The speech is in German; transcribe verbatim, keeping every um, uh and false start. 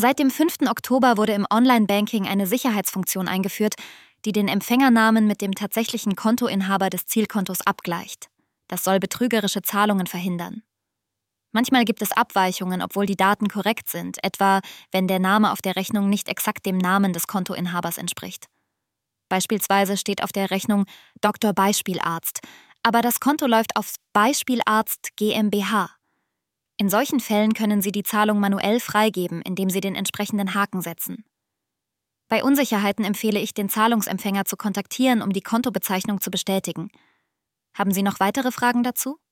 Seit dem fünften Oktober wurde im Online-Banking eine Sicherheitsfunktion eingeführt, die den Empfängernamen mit dem tatsächlichen Kontoinhaber des Zielkontos abgleicht. Das soll betrügerische Zahlungen verhindern. Manchmal gibt es Abweichungen, obwohl die Daten korrekt sind, etwa wenn der Name auf der Rechnung nicht exakt dem Namen des Kontoinhabers entspricht. Beispielsweise steht auf der Rechnung Doktor Beispielarzt, aber das Konto läuft auf Beispielarzt GmbH. In solchen Fällen können Sie die Zahlung manuell freigeben, indem Sie den entsprechenden Haken setzen. Bei Unsicherheiten empfehle ich, den Zahlungsempfänger zu kontaktieren, um die Kontobezeichnung zu bestätigen. Haben Sie noch weitere Fragen dazu?